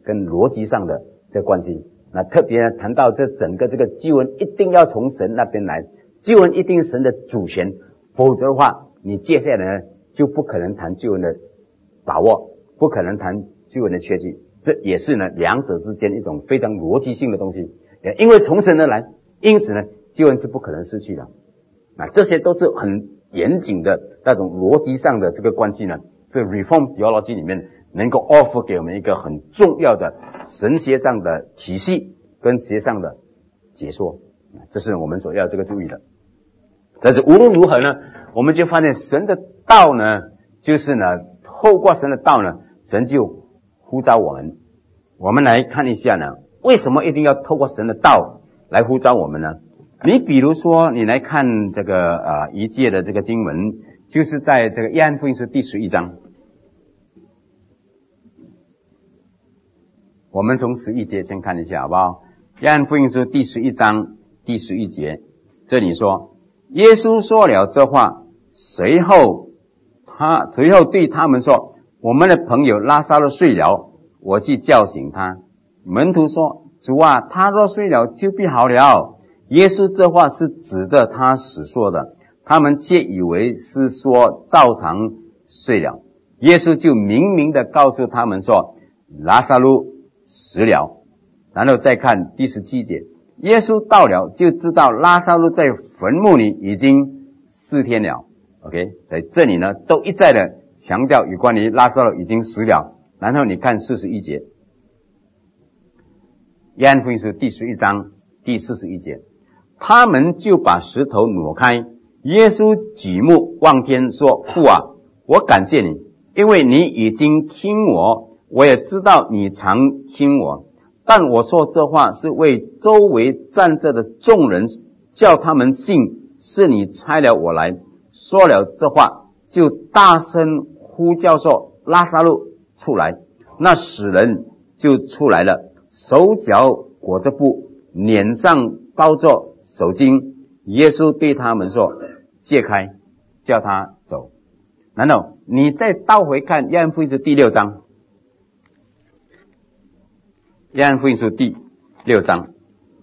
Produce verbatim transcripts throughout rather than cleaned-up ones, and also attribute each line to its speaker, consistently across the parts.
Speaker 1: 跟逻辑上的这个关系。那特别呢谈到这整个这个救恩一定要从神那边来，救恩一定是神的主权，否则的话你接下来呢就不可能谈救恩的把握，不可能谈救恩的确据。这也是呢两者之间一种非常逻辑性的东西，因为从神而来，因此呢救恩是不可能失去的。那这些都是很严谨的那种逻辑上的这个关系呢，是 Reform Theology 里面能够 offer 给我们一个很重要的神学上的体系跟学上的解说，这是我们所要这个注意的。但是无论如何呢，我们就发现神的道呢，就是呢透过神的道呢，神就呼召我们。我们来看一下呢，为什么一定要透过神的道来呼召我们呢？你比如说你来看这个呃一届的这个经文，就是在这个约翰福音书第十一章，我们从十一节先看一下好不好？约翰福音书第十一章第十一节，这里说，耶稣说了这话，随后他随后对他们说，我们的朋友拉撒路睡了，我去叫醒他。门徒说，主啊，他若睡了就必好了。耶稣这话是指着他死说的，他们却以为是说照常睡了。耶稣就明明的告诉他们说，拉撒路死了。然后再看第十七节，耶稣到了就知道拉撒路在坟墓里已经四天了。 OK， 在这里呢都一再的强调有关于拉撒路已经死了。然后你看四十一节，约翰福音书第十一章第四十一节，他们就把石头挪开，耶稣举目望天说，父啊，我感谢你，因为你已经听我，我也知道你常听我，但我说这话是为周围站着的众人，叫他们信是你差了我来。说了这话，就大声呼叫说，拉撒路出来。那死人就出来了，手脚裹着布，脸上包着手巾。耶稣对他们说，解开，叫他走。然后你再倒回看约翰福音书第六章，约翰福音书第六章，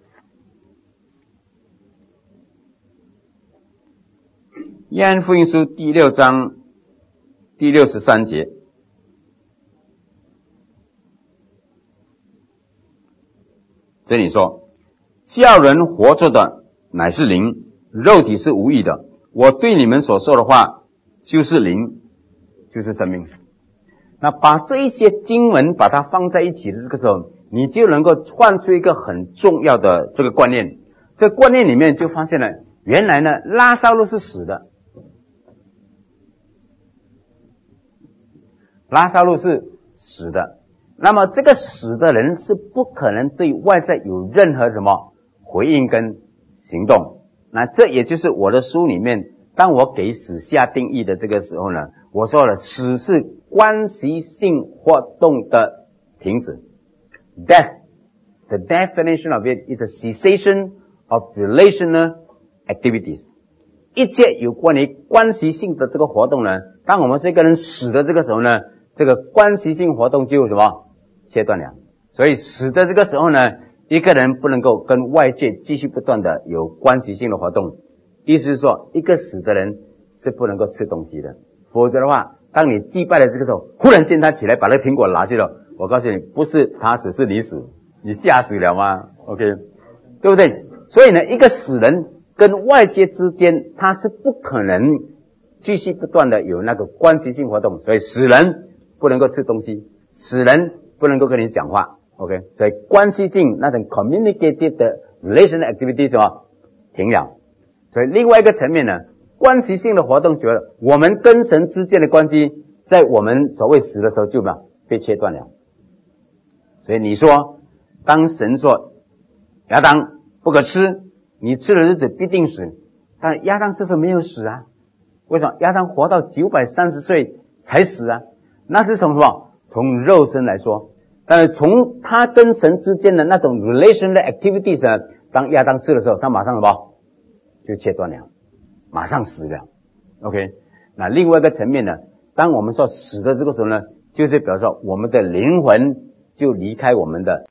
Speaker 1: 约翰福音书第六章第六十三节，这里说，叫人活着的乃是灵，肉体是无益的。我对你们所说的话就是灵，就是生命。那把这一些经文把它放在一起的这个时候，你就能够串出一个很重要的这个观念。这个观念里面就发现了，原来呢拉撒路是死的，拉撒路是死的。那么这个死的人是不可能对外在有任何什么回应跟行动。那这也就是我的书里面，当我给死下定义的这个时候呢，我说了，死是关系性活动的停止。Death, the definition of it is a cessation of relational activities. 一切有关于关系性的这个活动呢，当我们是一个人死的这个时候呢，这个关系性活动就什么切断了。所以死的这个时候呢，一个人不能够跟外界继续不断的有关系性的活动。意思是说，一个死的人是不能够吃东西的，否则的话，当你祭拜的这个时候，忽然间他起来把那个苹果拿去了，我告诉你，不是他死，是你死，你吓死了吗 ？OK， 对不对？所以呢，一个死人跟外界之间，他是不可能继续不断的有那个关系性活动。所以死人不能够吃东西，死人不能够跟你讲话 ，OK， 所以关系性那种 communicative 的 relational activity 什么停了。所以另外一个层面呢，关系性的活动，觉得我们跟神之间的关系，在我们所谓死的时候就被切断了。所以你说，当神说亚当不可吃，你吃的日子必定死，但亚当这时候没有死啊？为什么？亚当活到九百三十岁才死啊？那是从什么？从肉身来说，但是从他跟神之间的那种 relational activities 呢，当亚当吃的时候，他马上什么就切断了，马上死了。OK， 那另外一个层面呢，当我们说死的这个时候呢，就是表示说我们的灵魂就离开我们的